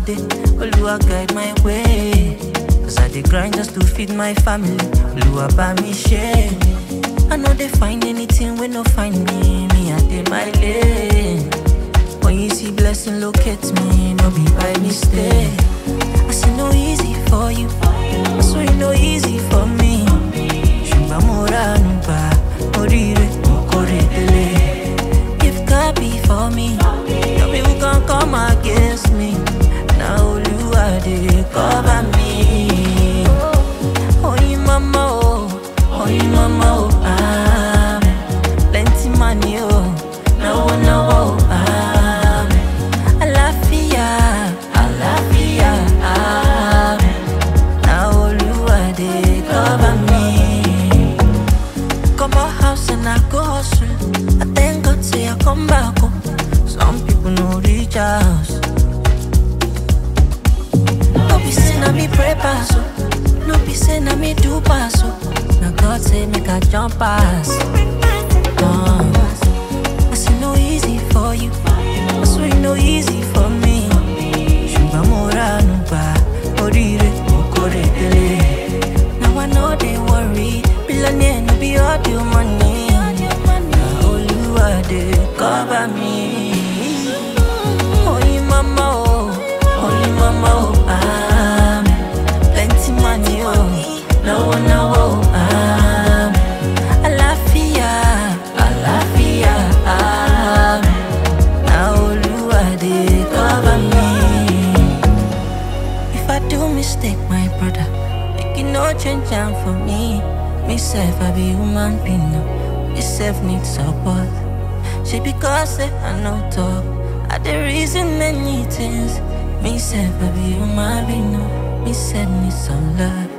day. Oluwa guide my way. Cause I dey grind just to feed my family. Oluwa buy me share. I know they find anything when no find me. Me I dey my lane. When you see blessing locate me, no be by mistake. I say no easy for you, I swear no easy for me. Shimba mora nuba, morire mokore dele. If God be for me, tell me who can come against me. Now Oluwa dey cover me. Oh you mama oh, plenty money oh, no oh Alafia, now Oluwa dey cover me. Come out house and I go hustle. I thank God say I come back home. Some people no reach house. No be say na me pray pass oh, no be say na me do pass oh. Now God say make I jump pass. I say no easy for you, I swear no easy for me. Shimba mora nuba, morire mokore dele. Now I know they worry, billionaire no be all your money. Now Oluwa dey cover me. Oh you mama oh, plenty money oh, no oh Alafia, now Oluwa dey cover me. If I do mistake, my brother, make you no change am for me. Myself, I be human being, no. Myself need support. She because say I no talk, I dey reason many things. Myself, I be human being, no. Myself need some love.